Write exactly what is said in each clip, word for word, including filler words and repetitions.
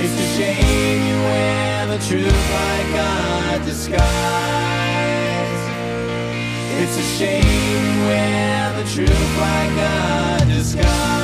It's a shame you wear the truth like a disguise. It's a shame you wear the truth like a disguise.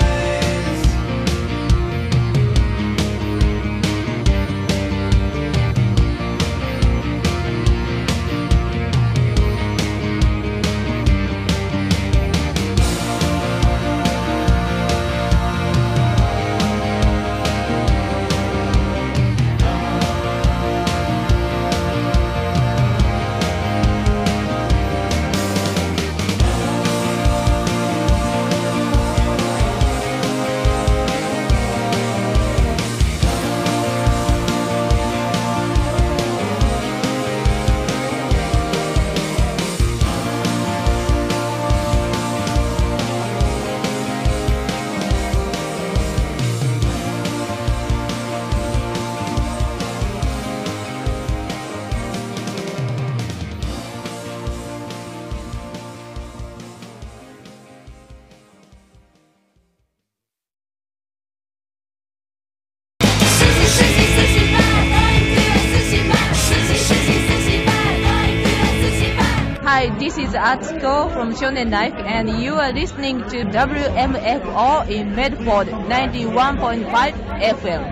Hi, this is Atsuko from Shonen Life, and you are listening to W M F O in Medford ninety-one point five F M.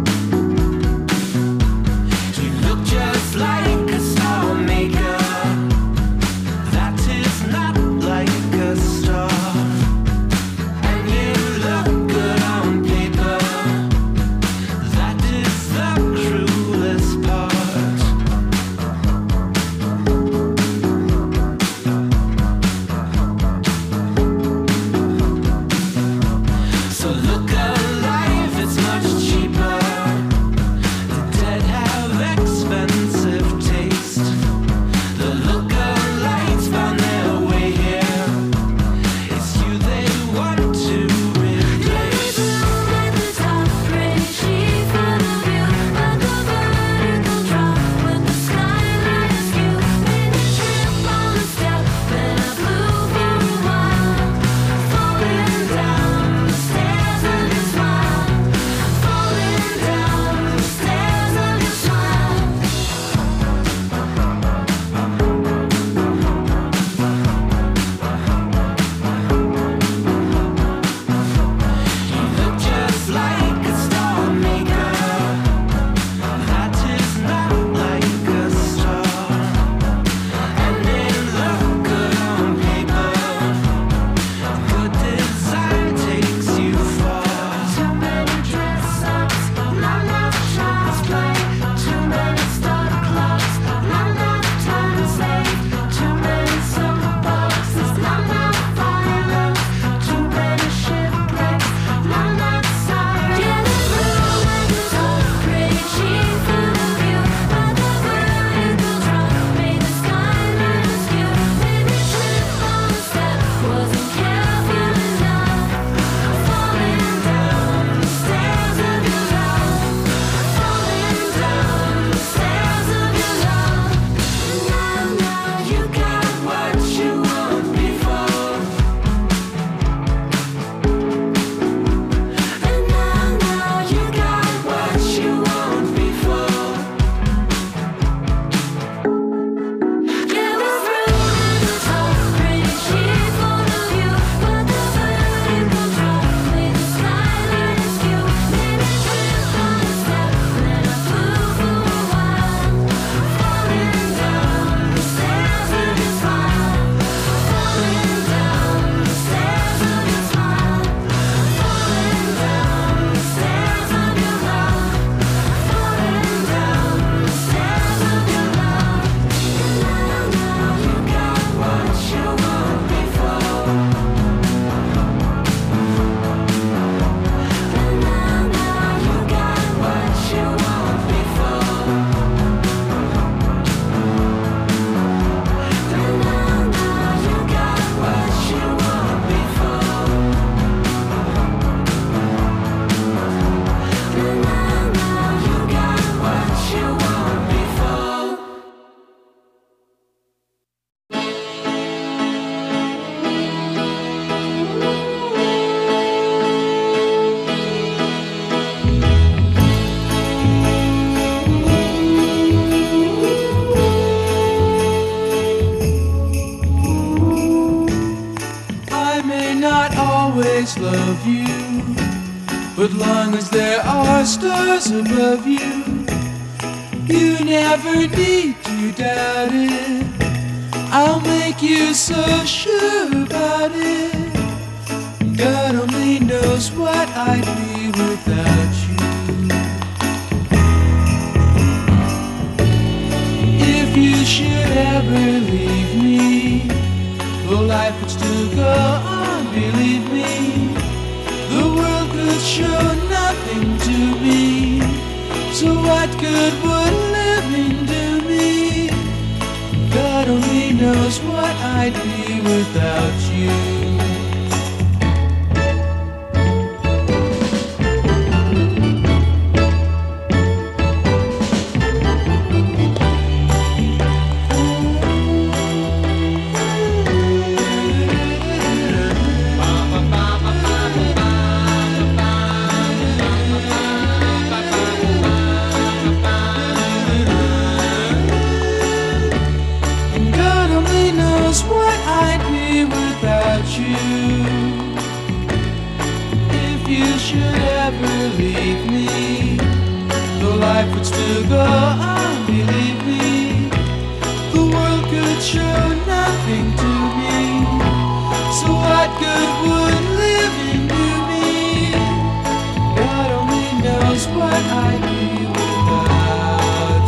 Like a star maker. love you. But long as there are stars above you, you never need to doubt it. I'll make you so sure about it. God only knows what I'd be without you. If you should ever leave me, though life would still go on, believe me, the world could show nothing to me. So what good would living do me? God only knows what I'd be without you. If you should ever leave me, though life would still go on, believe me, the world could show nothing to me. So what good would living do me? God only knows what I'd be without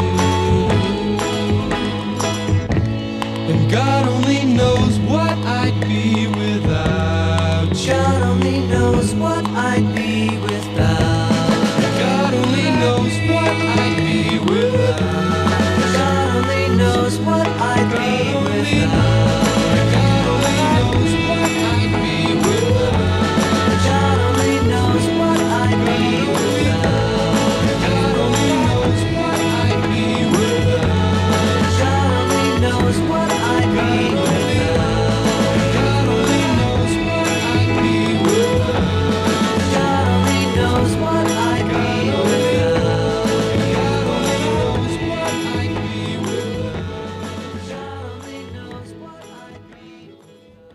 you. And God only knows what I'd be without you. God only knows what I'd be without. God only knows what I'd be without. God only knows what I'd be without. God only knows what I'd be without. God only knows what I'd be without. God only knows what I'd be without. God only knows what I'd be without. God only knows what I'd be without. God only knows what I'd be without. God only knows what I'd be without. God only knows what I'd be without.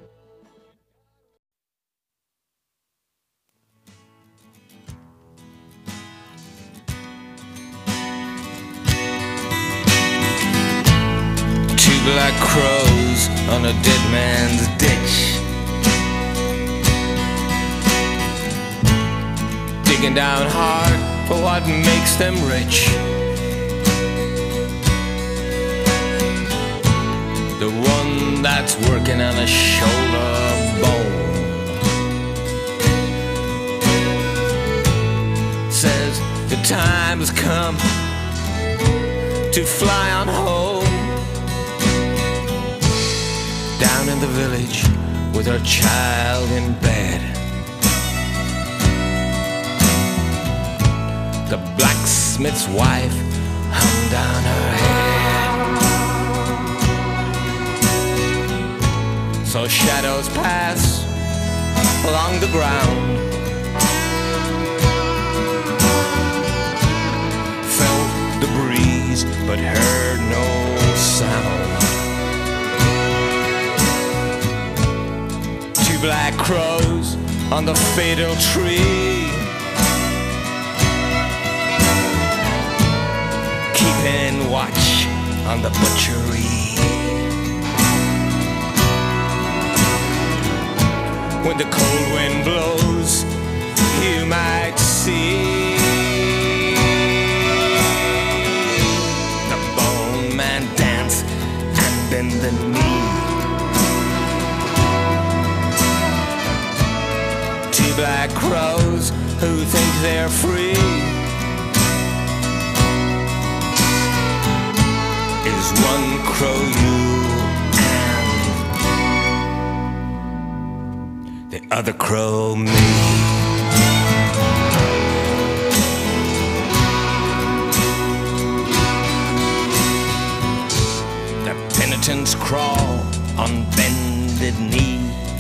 Two black crows on a dead man's ditch, digging down hard for what makes them rich. The one that's working on a shoulder bone says the time has come to fly on home. Down in the village with her child in bed, the blacksmith's wife hung down her head. So shadows pass along the ground, felt the breeze but heard no sound. Black crows on the fatal tree, keeping watch on the butchery. When the cold wind blows, you might see the bone man dance and bend the knee. Black crows who think they're free is one crow you and the other crow me. The penitents crawl on bended knee.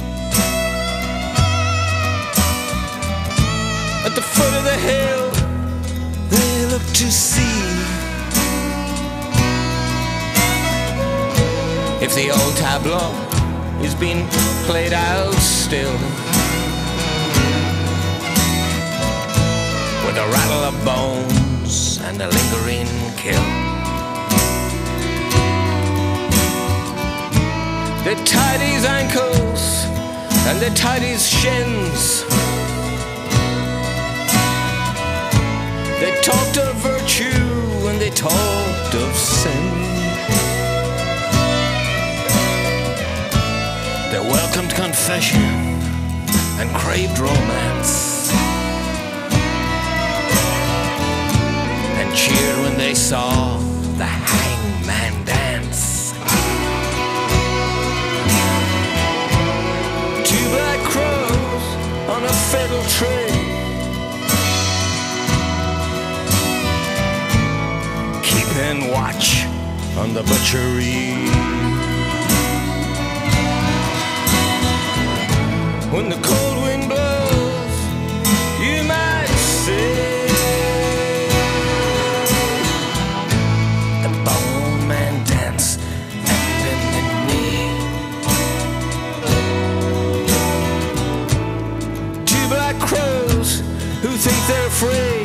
At the foot of the hill, they look to see if the old tableau is being played out still. with a rattle of bones and a lingering kill. They tied his ankles and they tied his shins. They talked of virtue and they talked of sin. They welcomed confession and craved romance, and cheered when they saw the hangman dance. Two black crows on a fatal tree, keeping watch on the butchery. When the cold wind blows, you might say the bone man dance and bend the knee. Two black crows who think they're free.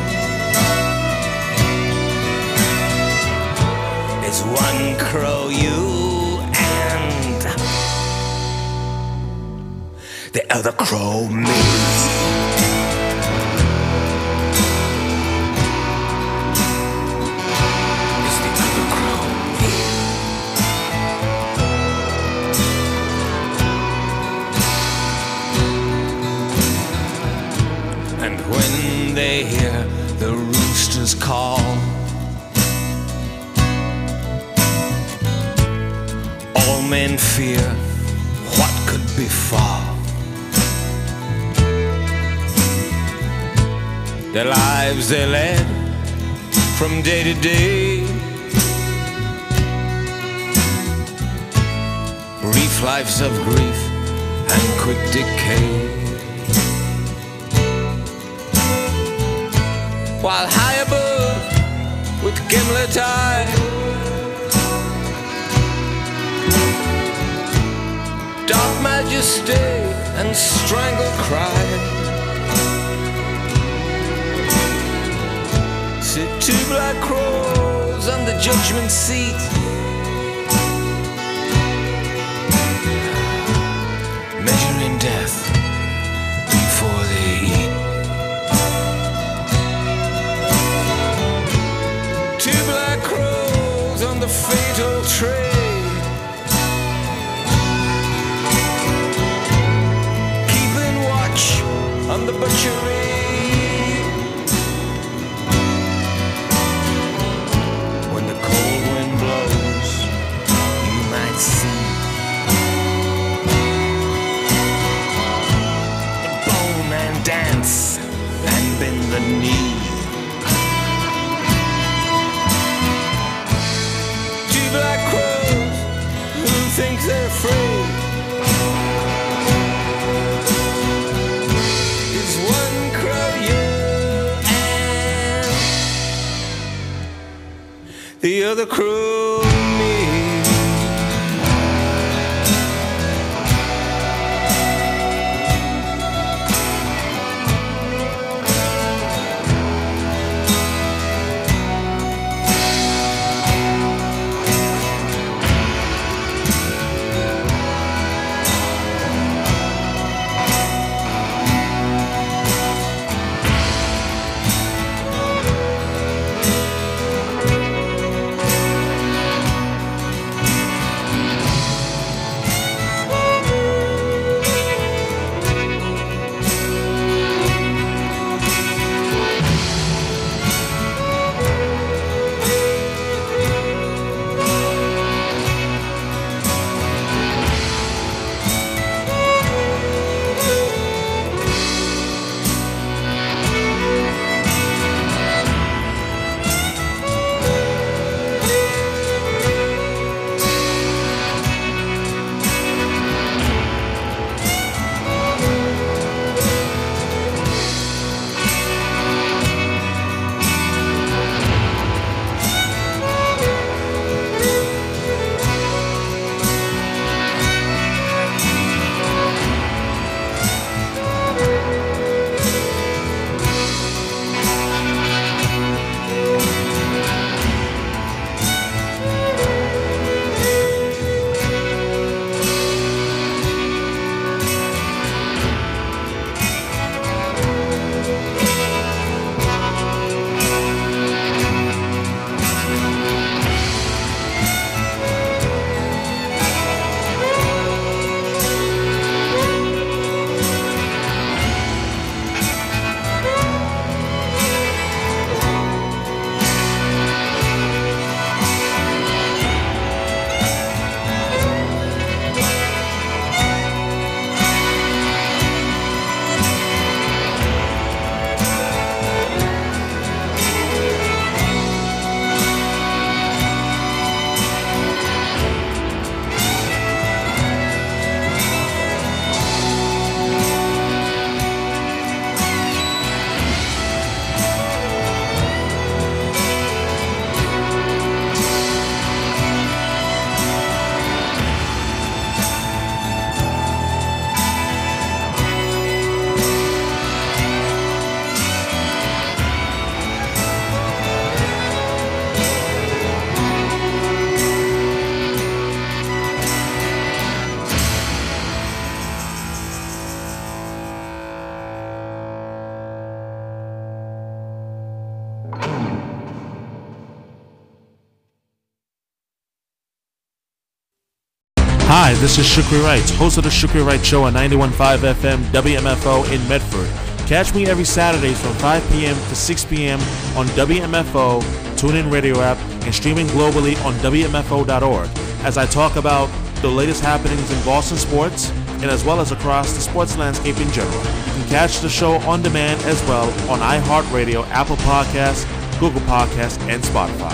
It's one crow you and the other crow me. It's the other crow me. And when they hear the roosters call, all men fear what could befall. The lives they led from day to day, brief lives of grief and quick decay. While high above with gimlet eye, dark majesty and strangled cry, sit two black crows on the judgment seat, measuring death before they eat. Two black crows on the fatal tray, keeping watch on the butchery. Dance and bend the knee. Two black crows who think they're free. Is one crow you and the other crow me. Hi, this is Shukri Wright, host of the Shukri Wright Show on ninety-one point five F M W M F O in Medford. Catch me every Saturdays from five p.m. to six p.m. on W M F O, TuneIn Radio app, and streaming globally on W M F O dot org as I talk about the latest happenings in Boston sports and as well as across the sports landscape in general. You can catch the show on demand as well on iHeartRadio, Apple Podcasts, Google Podcasts, and Spotify.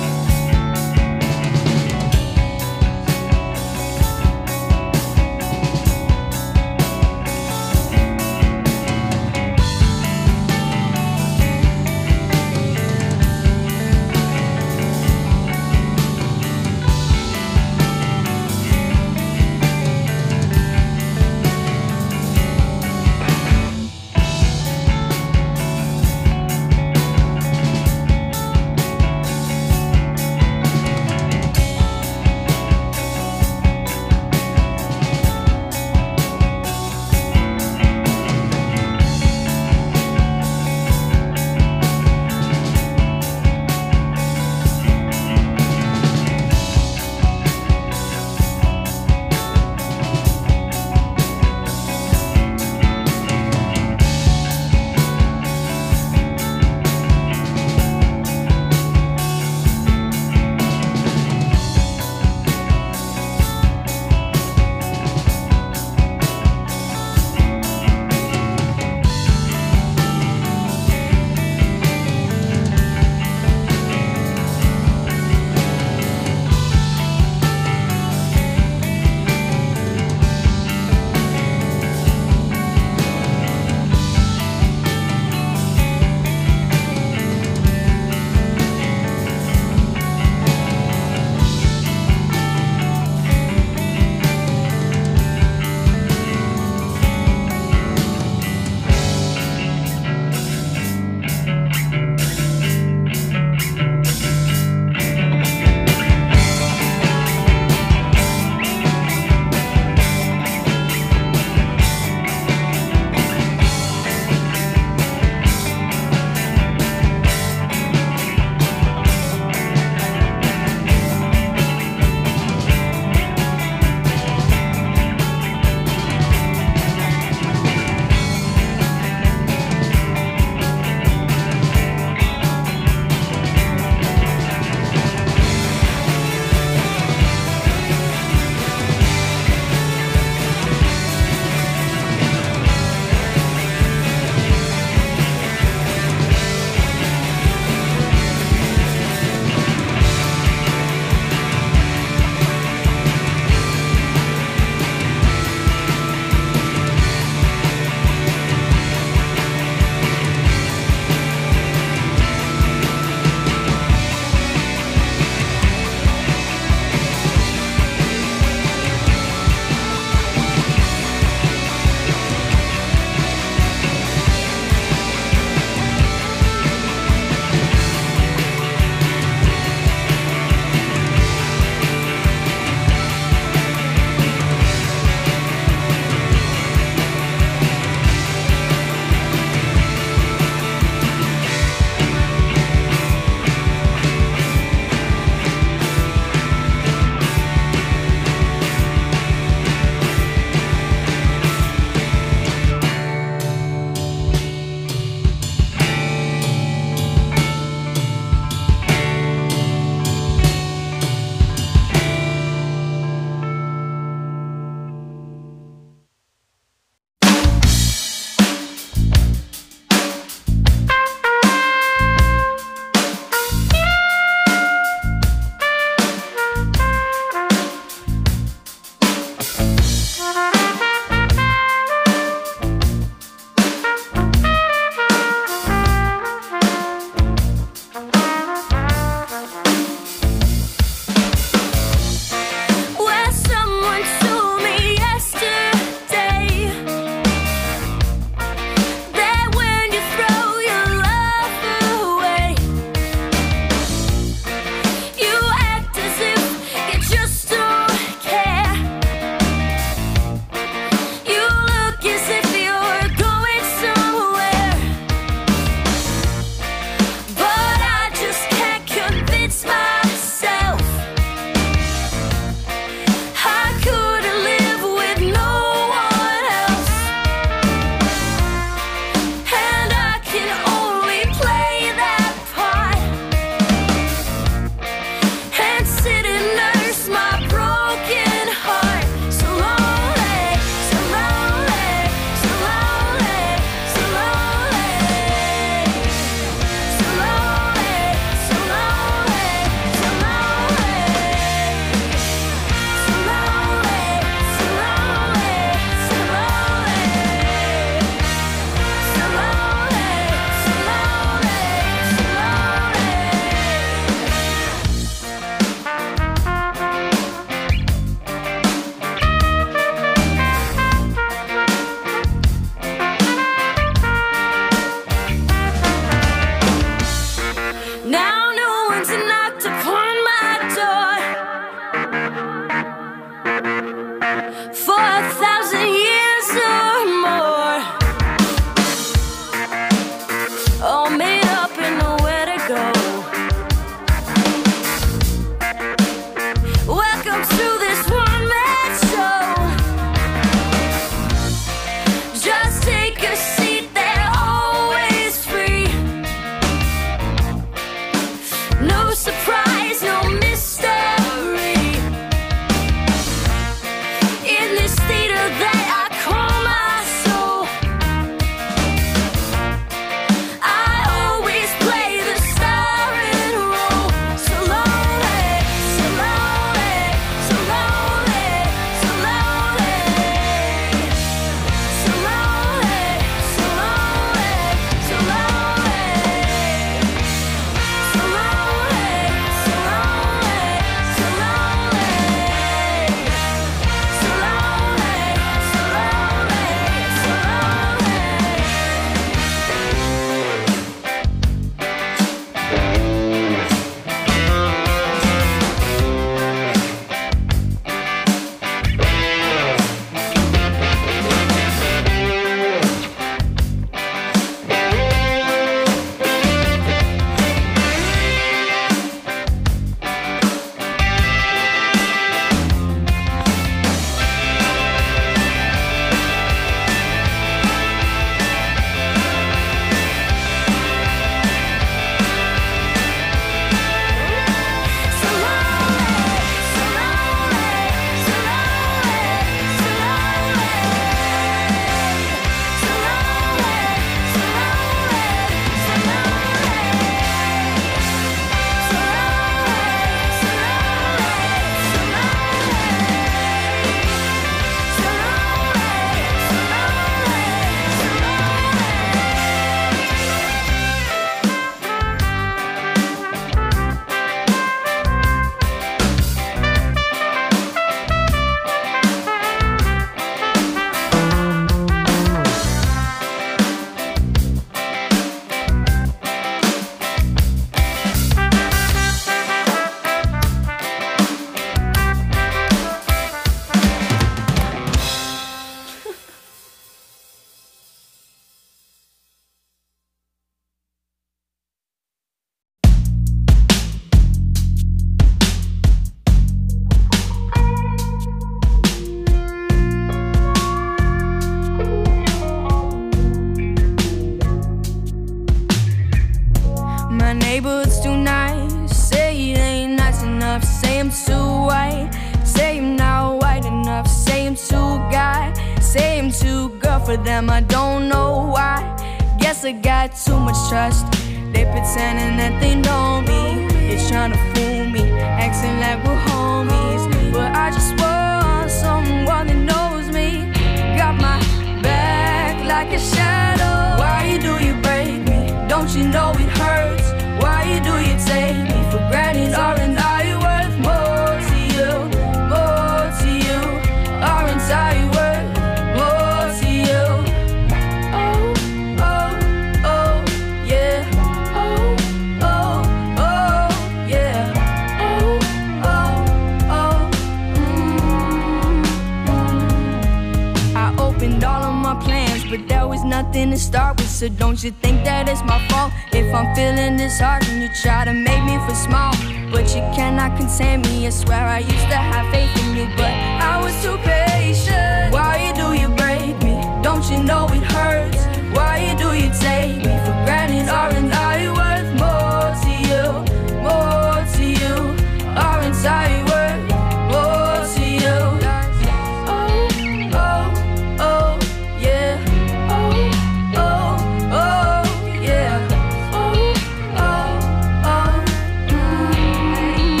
My neighborhood's too nice. Say it ain't nice enough. Say I'm too white. Say I'm not white enough. Say I'm too guy. Say I'm too girl for them. I don't know why. Guess I got too much trust. They pretending that they know me. It's trying to fool me, acting like we're homies. But I just want someone that knows me. Got my back like a shadow. Why do you break me? Don't you know it hurts? Why do you take me for granted? Aren't I worth more to you? More to you? Aren't I worth more to you? Oh, oh, oh, yeah. Oh, oh, oh, yeah. Oh, oh, oh, mm, mm. I opened all of my plans, but there was nothing to start with. So don't you think that it's my fault if I'm feeling disheartened? You try to make me feel small, but you cannot contain me. I swear I used to have faith in you, but I was too patient. Why do you break me? Don't you know it hurts? Why do you take me for granted? Aren't I worth more to you? More to you? Aren't I worth more to you? Oh, oh, oh, yeah. Oh, oh, oh, yeah. Oh, oh, oh, mm,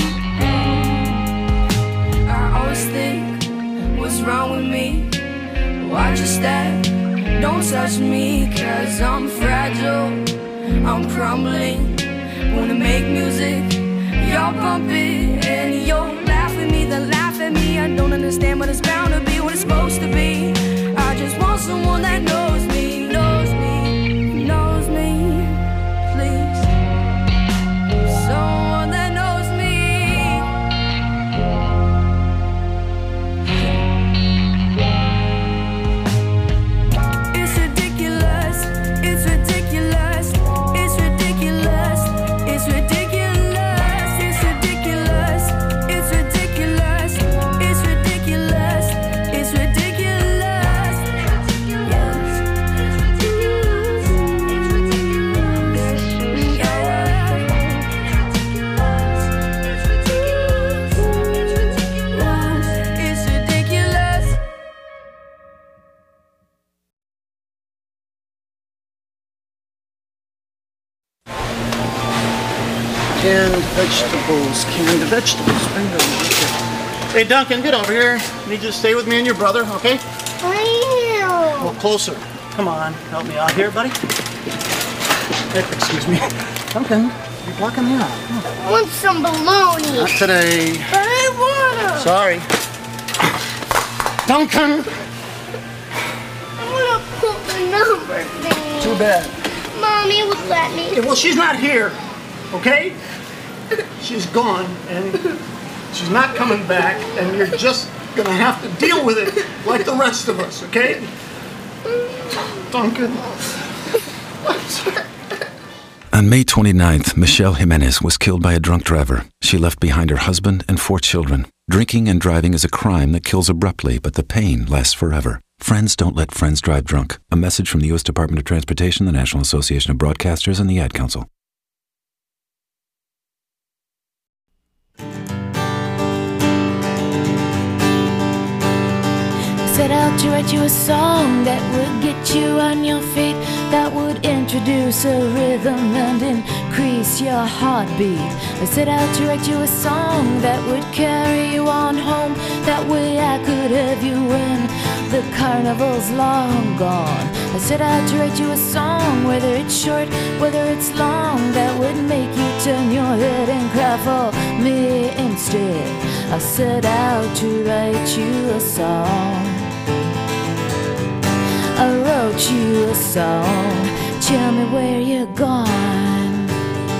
mm. I always think, what's wrong with me? Why just stay? Don't touch me, cause I'm fragile, I'm crumbling. Wanna make music, y'all bump it, and you'll laugh at me, then laugh at me. I don't understand, but it's bound to be what it's supposed to be. I just want someone that knows me, knows me, knows me, please. Someone that knows me. It's ridiculous, it's ridiculous, it's ridiculous, it's ridiculous, it's ridiculous, it's ridiculous, it's ridiculous, it's ridiculous. Yes. It's ridiculous. Canned vegetables, canned vegetables. Bring those. Hey, Duncan, get over here. I need you to stay with me and your brother, okay? Well, closer. Come on, help me out here, buddy. Hey, excuse me. Duncan, you're blocking me out. Come on. I want some bologna. Not today. But I wanna. Sorry. Duncan! I wanna put the number thing. Too bad. Mommy would let me. Yeah, well, she's not here, okay? She's gone, and she's not coming back, and you're just gonna have to deal with it like the rest of us, okay? Duncan. On May twenty-ninth, Michelle Jimenez was killed by a drunk driver. She left behind her husband and four children. Drinking and driving is a crime that kills abruptly, but the pain lasts forever. Friends don't let friends drive drunk. A message from the U S Department of Transportation, the National Association of Broadcasters, and the Ad Council. Set out to write you a song that would get you on your feet, that would introduce a rhythm and increase your heartbeat. I set out to write you a song that would carry you on home. That way I could have you when the carnival's long gone. I set out to write you a song, whether it's short, whether it's long, that would make you turn your head and cry for me instead. I set out to write you a song. I wrote you a song. Tell me where you're gone.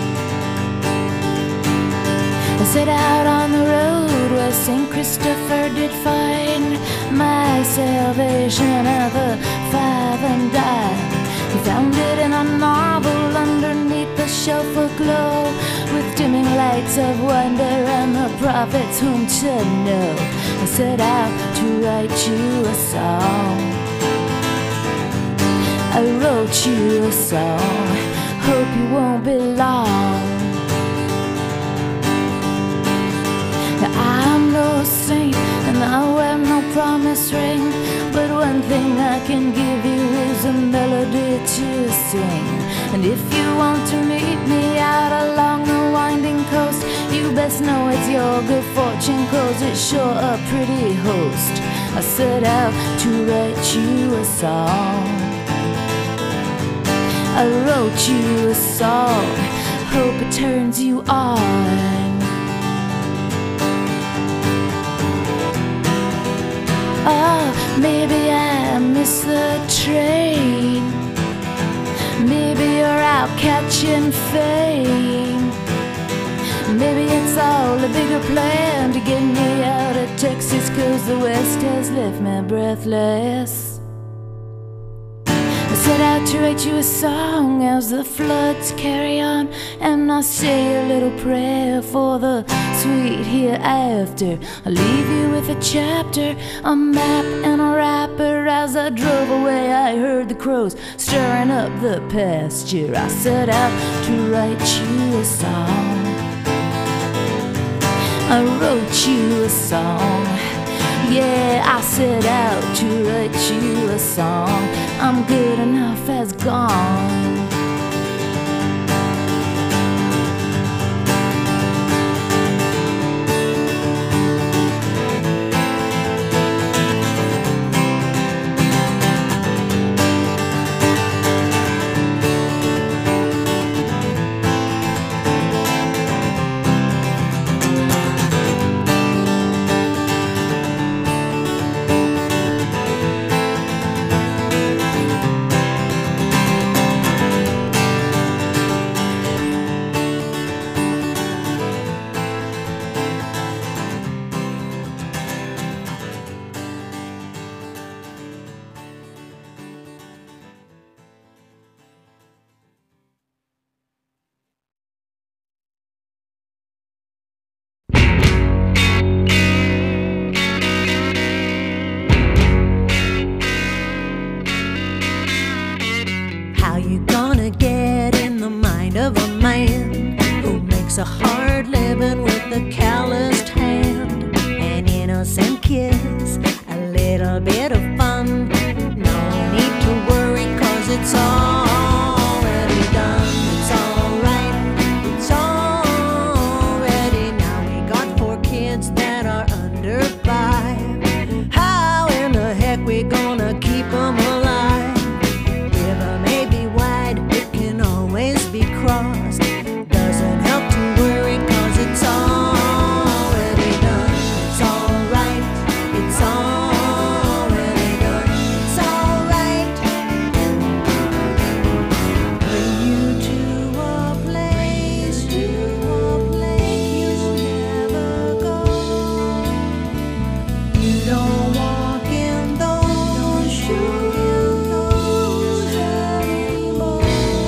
I set out on the road where Saint Christopher did find my salvation at the five and dime. He found it in a novel underneath the shelf aglow, with dimming lights of wonder and the prophets whom to know. I set out to write you a song. I wrote you a song. hope you won't be long. I'm no saint and I wear no promise ring, but one thing I can give you is a melody to sing. And if you want to meet me out along the winding coast, you best know it's your good fortune, 'cause it's sure a pretty host. I set out to write you a song. I wrote you a song, hope it turns you on. Oh, maybe I missed the train. Maybe you're out catching fame. Maybe it's all a bigger plan to get me out of Texas, 'cause the West has left me breathless. I set out to write you a song as the floods carry on, and I say a little prayer for the sweet hereafter. I leave you with a chapter, a map and a wrapper. As I drove away I heard the crows stirring up the pasture. I set out to write you a song. I wrote you a song. Yeah, I set out to write you a song. I'm good enough as gone. A hard living with a calloused hand, an innocent kiss, a little bit of fun. No need to worry, 'cause it's already done. It's alright, it's already now. We got four kids that are under five. How in the heck we gonna keep them alive? River may be wide, it can always be crossed. Doesn't help to worry, 'cause it's already done. It's alright, it's already done. It's alright. Bring you to a place, to a place you never go. You don't walk in those shoes anymore.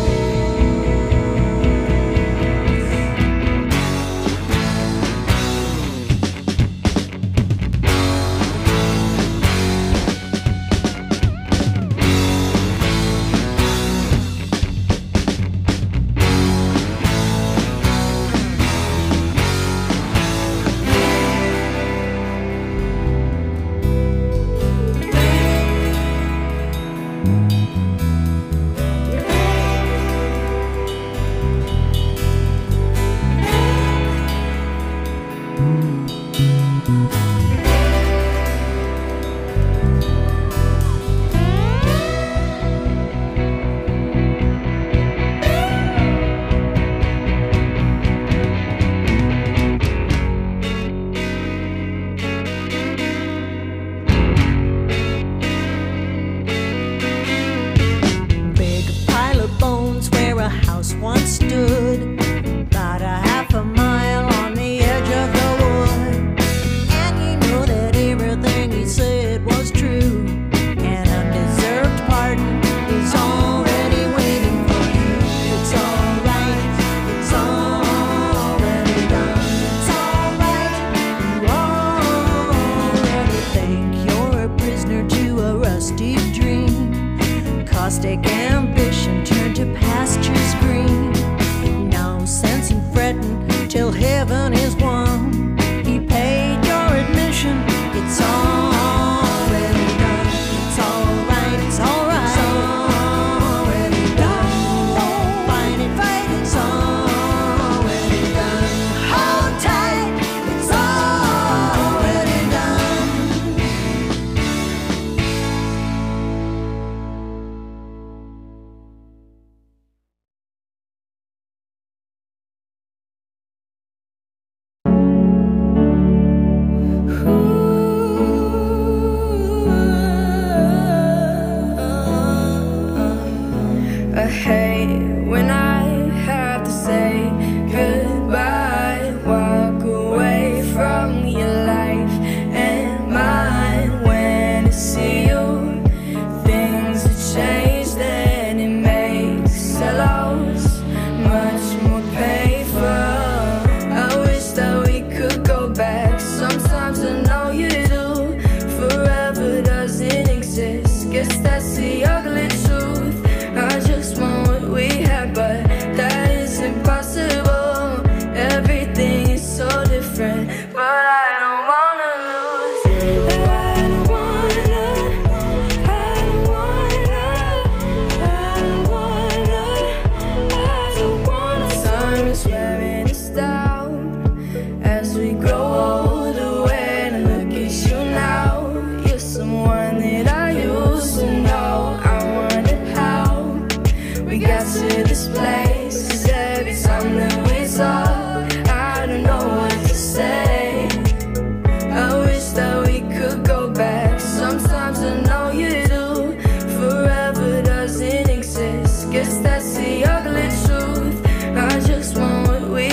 Big pile of bones where a house once stood, about a half a mile on the edge of the wood. And fighting till heaven is won. He paid your admission, it's already done. It's alright, it's alright. It's already done. Don't fight it, fight it. It's already done. Hold tight, it's already done. I hate when I have to say goodbye. Walk away from your life and mine. When I see you, things have changed and it makes a loss much more painful. I wish that we could go back. Sometimes I know you do. Forever doesn't exist. Guess that's the ugly truth. I just want what we had, but that is impossible. Everything is so different, but I don't wanna lose. I don't wanna, I don't wanna, I don't wanna, I don't wanna. Time is wearing us down as we grow older. When I look at you now, you're someone that I used to know. I wondered how we got to this place, 'cause every time that we talk, I don't know what to say. I wish that we could go back. Sometimes I know you do. Forever doesn't exist. Guess that's the ugly truth. I just want what we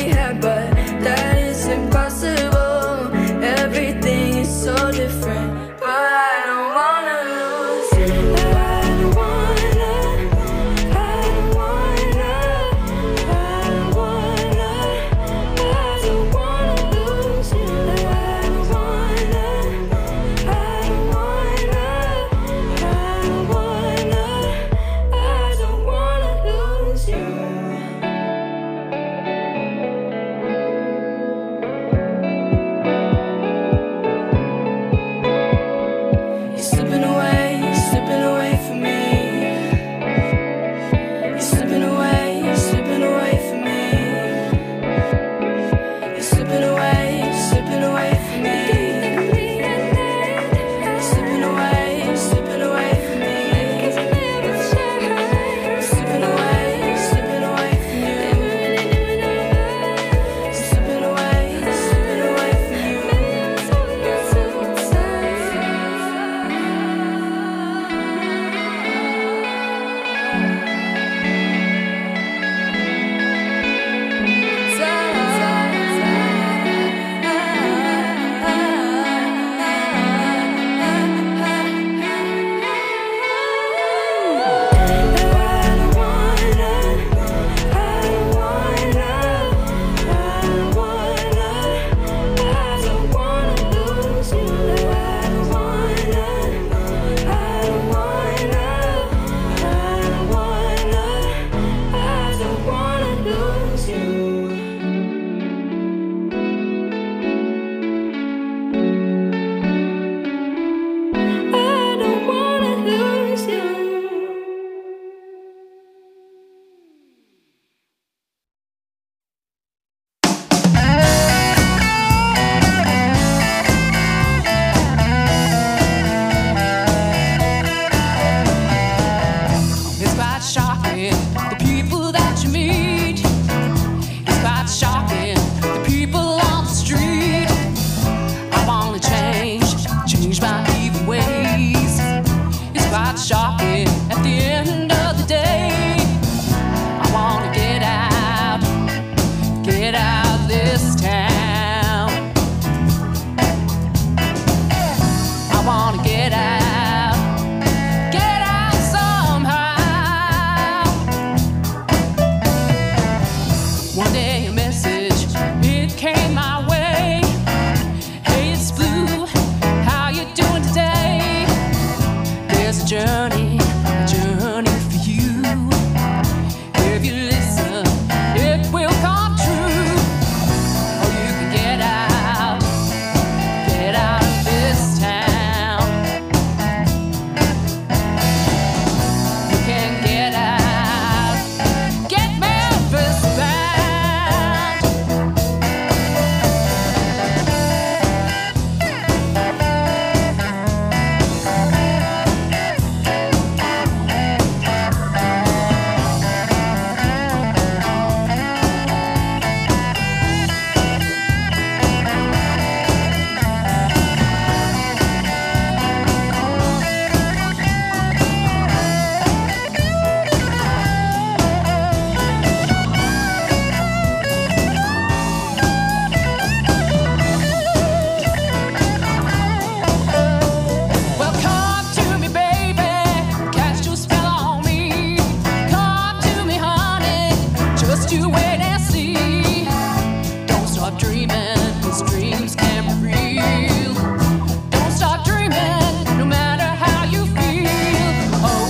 dreaming, 'cause dreams can be real. Don't stop dreaming, no matter how you feel. Oh,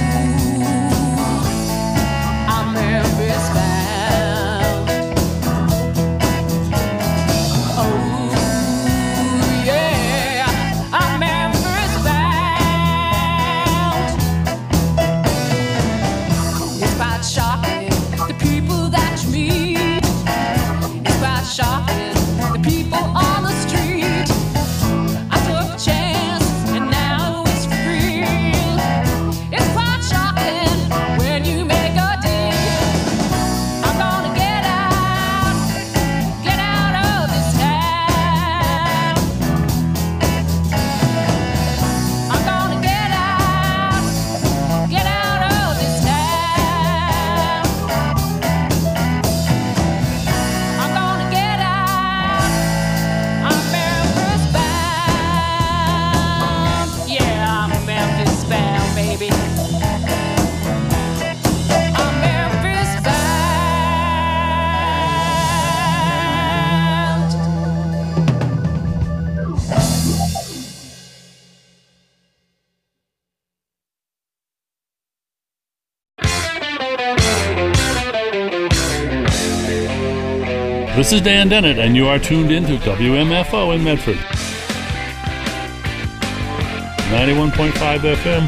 I'm Memphis bound. Oh, yeah, I'm Memphis bound. It's quite shocking, the people that you meet. It's quite shocking, the people on the street. I took a chance and now it's real. It's quite shocking when you make a deal. I'm gonna get out, get out of this town. I'm gonna get out, get out of this town. I'm gonna get out, I'm Memphis bound. Yeah, I'm Memphis bound, baby. I'm Memphis bound. This is Dan Dennett, and you are tuned in to W M F O in Medford. ninety-one point five F M,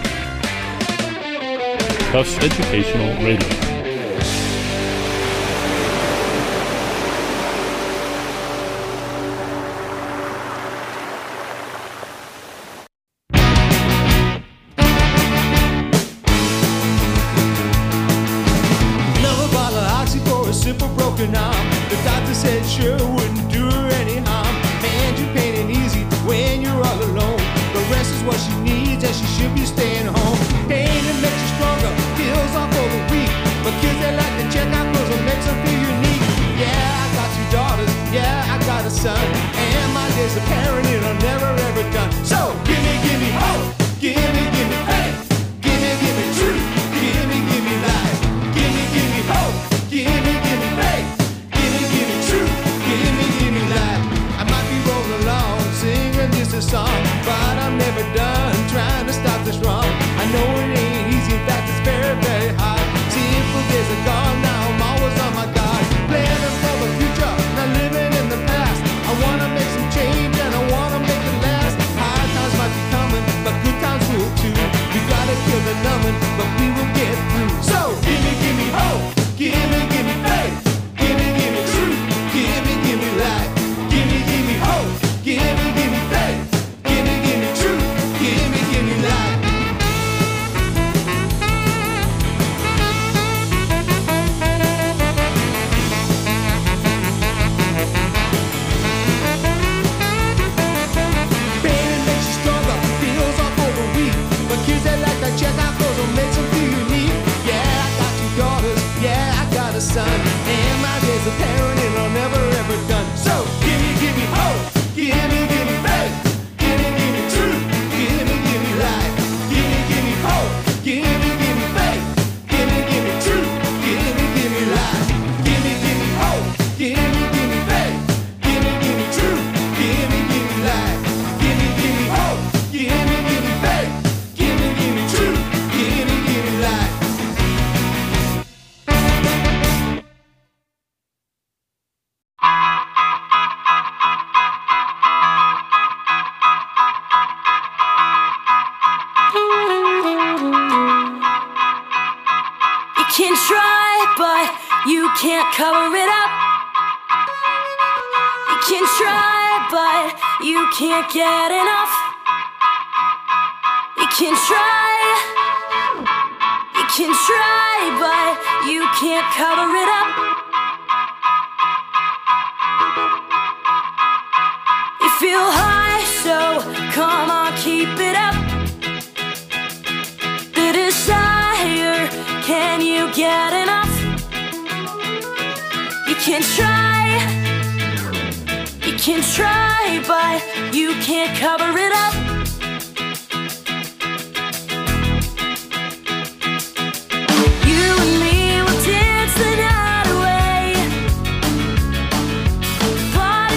Tufts Educational Radio. Another bottle of oxy for a simple broken arm. The doctor said sure wouldn't do her any harm. And you pain it easy when you're all alone. The rest is what she needs and she should be staying home. Pain it makes you stronger, heals off for the weak. But kids they like to check out cause it makes them feel unique. Yeah, I got two daughters, yeah, I got a son. And my days of parenting are never ever done. So give me, give me hope, give me, give me faith. Give me, give me truth, give me, give me life. Give me, give me hope, give me, give me faith. Give me, give me truth, give me, give me life. I might be rolling along, singing just a song, but I'm never done trying to stop this wrong. I know it ain't easy, in fact it's very, very hard. Simple days are gone, now I'm always on my guard. Planning for the future, not living in the past. I wanna make some change and I wanna make it last. Hard times might be coming, but good times will too. We gotta kill the numbing, but we will get through. So give me, give me hope, give me, give me faith. Give me, give me truth, give me, give me life. Give me, give me hope, give me, give me faith. Give me, give me truth, give me, give me life. Pain it makes you stronger, heals off for the weak. But kids they like to check out cause it makes them feel unique. Yeah, I got two daughters, yeah, I got a son. And my days of parenting are never ever done. So give me, give me hope, give me, give me faith. Give me, give me truth, give me, give me life. Give me, give me hope, give me, give me faith. Give me, give me truth, give me, give me life. Give me, give me hope, give me, give me faith. Give me, give me truth, give me, give me life. Give me, give me hope, give me, give me faith. Give me, give me truth, give me, give me life. You can try, but you can't cover it up. You can try, but you can't get enough. You can try, you can try, but you can't cover it up. You feel high, so come on, keep it up. The desire, can you get enough? You can try, you can try, but you can't cover it up. You and me will dance the night away. Party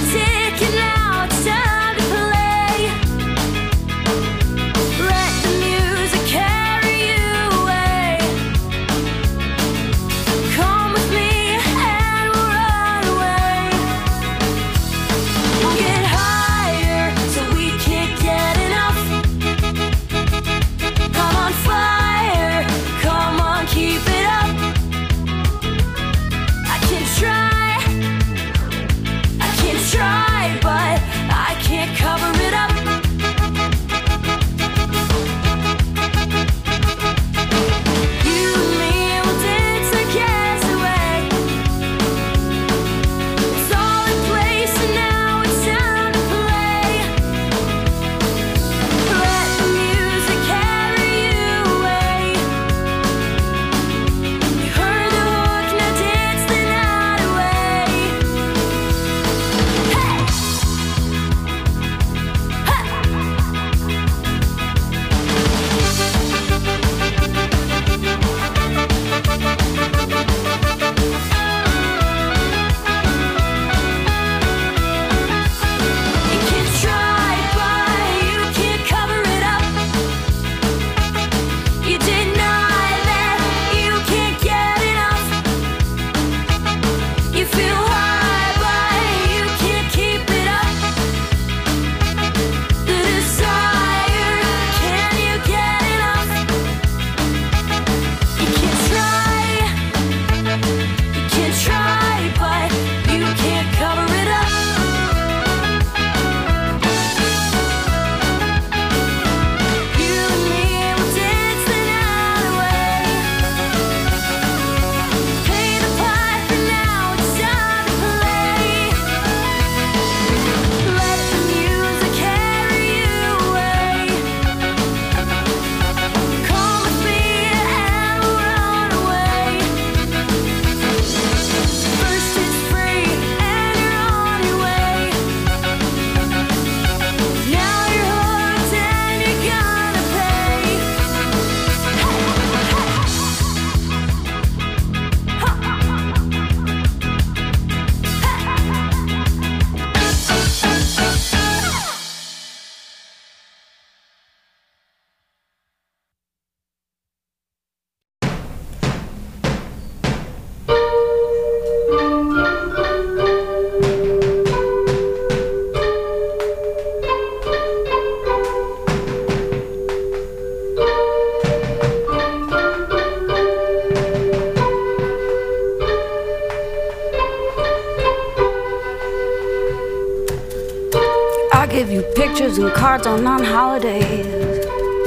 give you pictures and cards on non-holidays.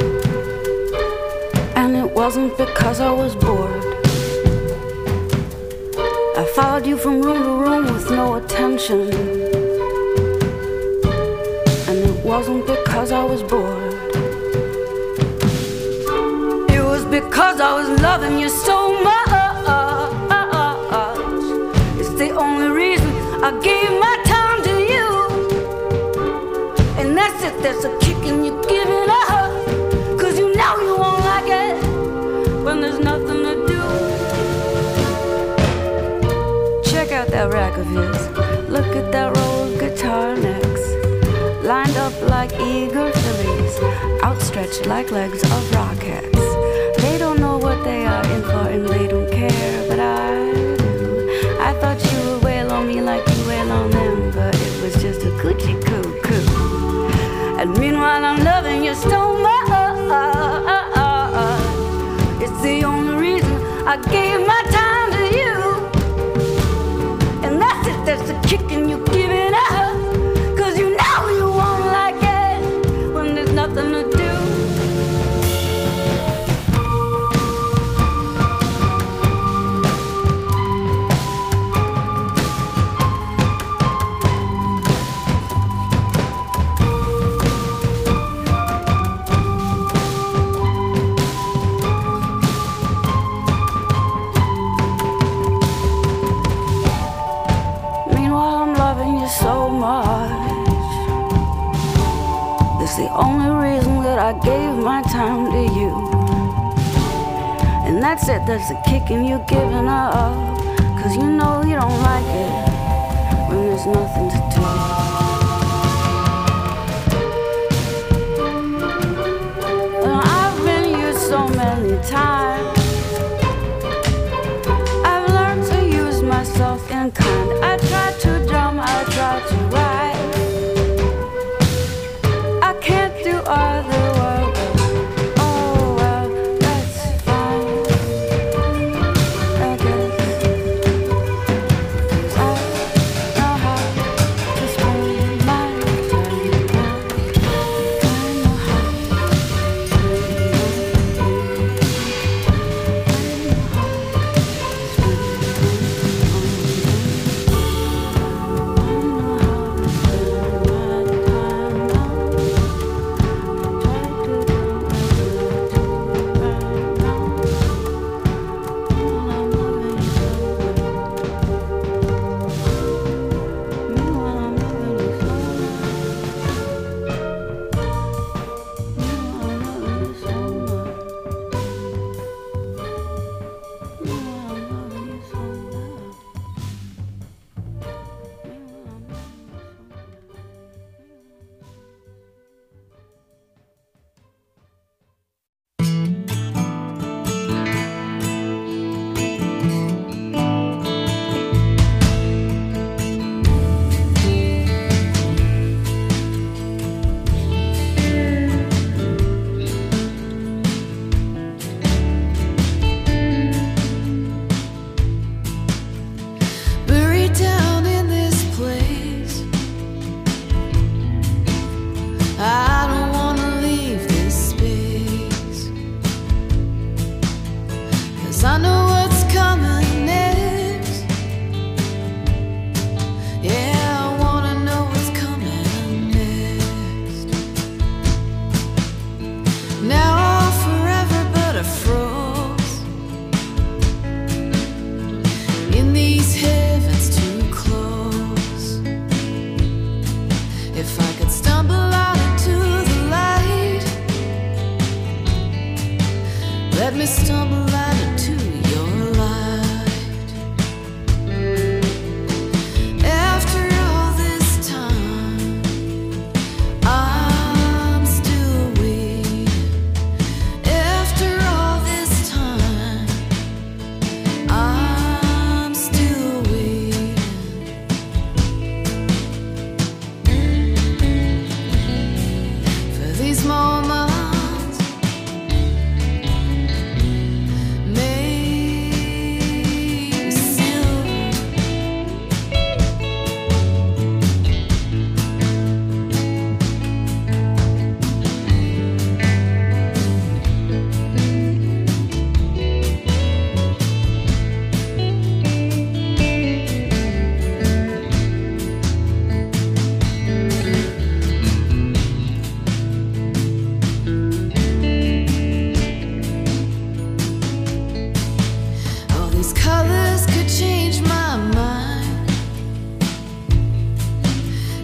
And it wasn't because I was bored. I followed you from room to room with no attention. And it wasn't because I was bored. It was because I was loving you so much. It's the only reason I gave my time to you. And that's it, there's a kick in you giving up. Cause you know you won't like it when there's nothing to do. Check out that rack of his. Look at that row of guitar necks, lined up like eager fillies, outstretched like legs of rockets. They don't know what they are in for and they don't care, but I do. I thought you would wail on me like you wail on them, but it was just a coochie coo coo. And meanwhile I'm loving you so much. It's the only reason I gave my time to you. And that's it, that's the kick in you giving up. Cause you know you won't like it when there's nothing to do. So much. It's the only reason that I gave my time to you. And that's it, that's the kicking you giving up. Cause you know you don't like it when there's nothing to do. And I've been here so many times. I've learned to use myself in kind. I tried to drum, I tried to write. I can't do other work. Oh well, that's fine. I guess I know how to spend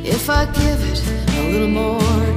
if I give it a little more